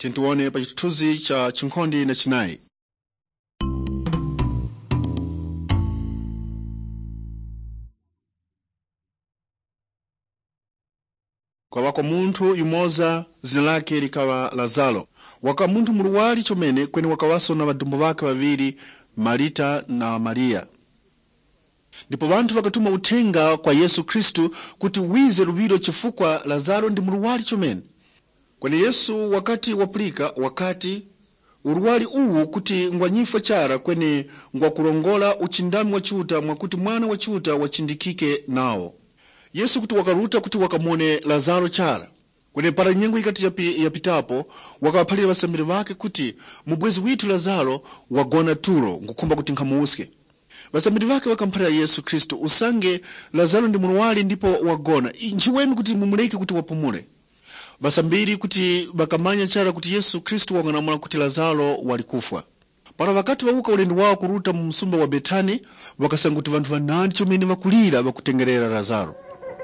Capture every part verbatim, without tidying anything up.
Tintuone pa chithunzi cha chinkhonde na chinayi. Kwa wako munthu yumoza zina lake likawa Lazaro. Waka munthu muluwali chomene kweni wakawaso na vadumbu vake vaviri, Marita na Maria. Ndipo vanthu vakatuma uthenga kwa Yesu Kristu kuti wize luviro chifukwa Lazaro ndi muluwali chomene. Kweni Yesu wakati wapulika wakati uruwali uwu kuti ngwanyifa chara kweni ngwakulongola uchindami wa chuta mwakuti mwana wa chuta wachindikike nawo. Yesu kuti wakaruta kuti wakamone Lazaro chara. Kweni para nyengo ikati yapi, yapitapo wakawaphalira vasambiri vake kuti mubwezi witu Lazaro wagona tulo ngukumba kuti nkhamuuske. Vasambiri vake wakamphalira Yesu Kristu usange Lazaro ndi muluwali ndipo wagona. Nchiweni kuti mumuleke kuti wapumule. Vasambiri kuti bakamanya chara kuti Yesu Kristu wanganamula kuti Lazaro walikufa. Para wakati wauka ulendo wao kuruta msumba wa Betani wakasanga kuti vantu vanandi chomene vakulira vakutengerera Lazaro.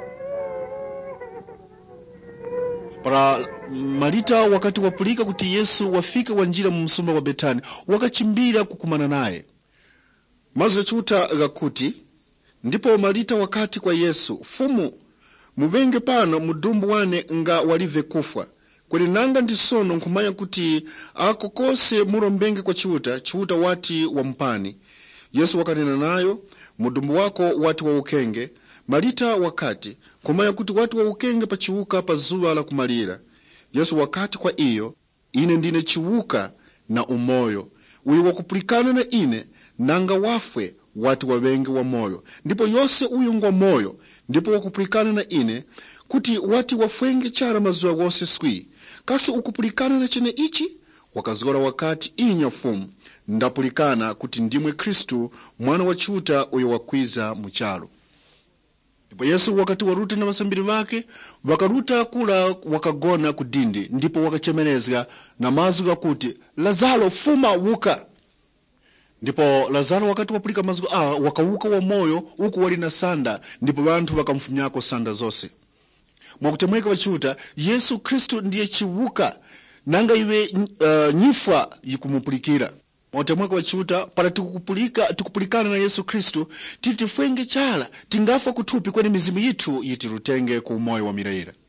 Para Marita wakati wapulika kuti Yesu wafika wanjira msumba wa Betani wakachimbira kukumana naye. Mazu chuta gakuti ndipo Marita wakati kwa Yesu, "Fumu, mubenge pano mudumbu wane nga walive kufa. Kweni nanga ndisono nkumanya kuti akokose murombenge kwa chuta, chuta wati wa mpani." Yesu wakanena nayo, "Mudumbu wako wati wa ukenge." Marita wakati, "Kumanya kuti wati wa ukenge pachiuka pa zuwa la kumalira." Yesu wakati kwa iyo, "Ine ndine chiuka na umoyo. Uyu wakupulikana na ine nanga wafwe wati wavenge wa moyo. Ndipo yose uyu ngwa moyo, ndipo wakupulikana na ine kuti wati wafwenge chara mazuwa wose swi. Kasi ukupulikana na chene ichi?" Wakazgora wakati, "Inya fumu, ndapulikana kuti ndimwe Kristu mwana wa chuta uyo wakwiza muchalo." Ndipo Yesu wakati waruta na vasambiri vake wakaruta kula wakagona kudindi, ndipo wakachemenezga na mazu gakuti, "Lazaro fuma wuka." Ndipo Lazaro wakati wapulika mazu ah wakauka wa moyo uku wali na sanda, ndipo vantu wakamfumyako sanda zose. Mwakutemweka wachuta Yesu Kristu ndiye chiwuka nanga iwe uh, nyifa yikumupulikira. Mwakutemweka wachuta para tikupulika tikupulikana na Yesu Kristu titifwenge chala tingafa kutupi kweni mizimu yitu yitirutenge ku moyo wa miraira.